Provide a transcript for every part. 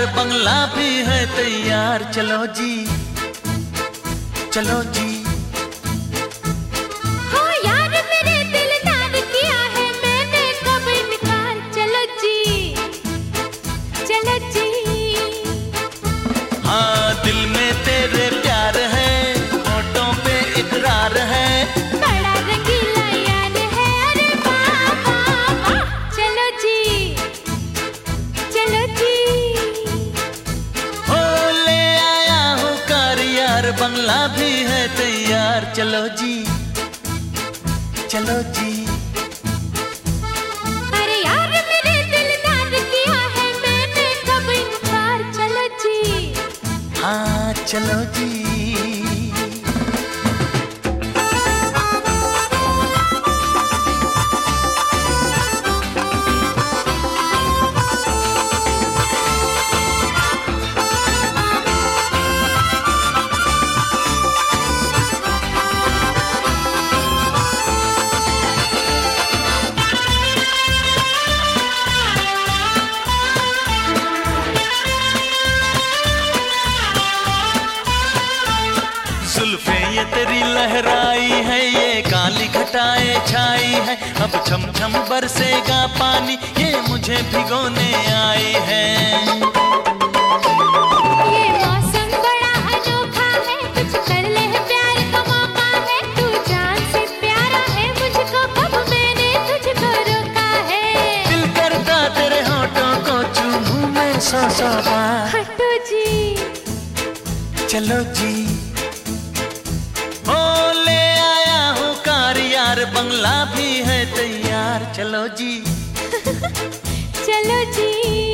बंगला भी है तैयार। चलो जी, चलो जी। हो यार मेरे दिलदार किया है मैंने कब इनकार। चलो जी, चलो जी। हाँ दिल में तेरे प्यार है, होठों पे इकरार है। बड़ा रंगीला यार है, अरे वाह वाह वाह। चलो जी, चलो जी। हो ले आया हूँ कार यार, बंगला भी है तैयार। चलो जी, चलो जी। अरे यार मेरे दिलदार किया है मैंने कब इनकार। चलो जी, हाँ चलो जी। जुल्फें ये तेरी लहराई है, ये काली घटाए छाई है। अब छम छम बरसेगा पानी, ये मुझे भिगोने आई है। ये मौसम बड़ा अनोखा है, कुछ कर ले प्यार का मौका है। तू जान से प्यारा है मुझको, कब मैंने तुझको रोका है। दिल करता तेरे होठों को चूमूं मैं सौ सौ बार। हटो जी, चलो जी। ओ ले आया हूँ कार यार, बंगला भी है तैयार। चलो जी, चलो जी।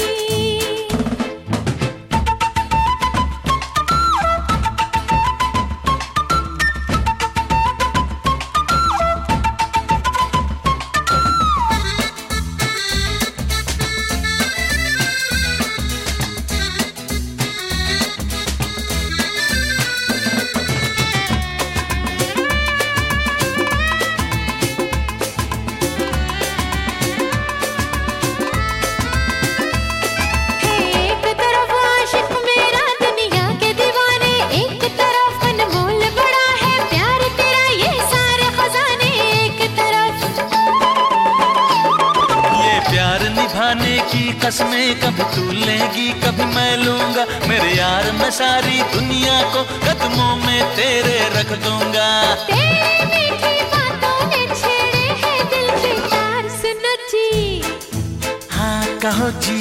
निभाने की कसमें कभी तू लेगी कभी मैं लूंगा। मेरे यार मैं सारी दुनिया को कदमों में तेरे रख दूंगा। तेरी मीठी बातों ने छेड़े हैं दिल के तार। सुनो जी, हाँ कहो जी।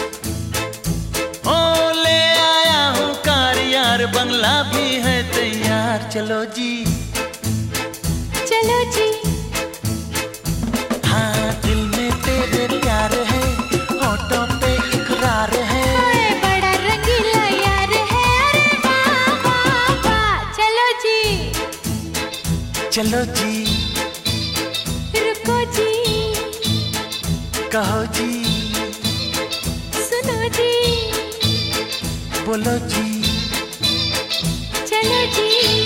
ओ ले आया हूँ कार यार, बंगला भी है तैयार। चलो जी, चलो जी। हाँ दिल में तेरे प्यार है, होठों पे इकरार है। बड़ा रंगीला यार है, अरे वाह वाह वाह। चलो जी, चलो जी। रुको जी, कहो जी, सुनो जी, बोलो जी। चलो जी।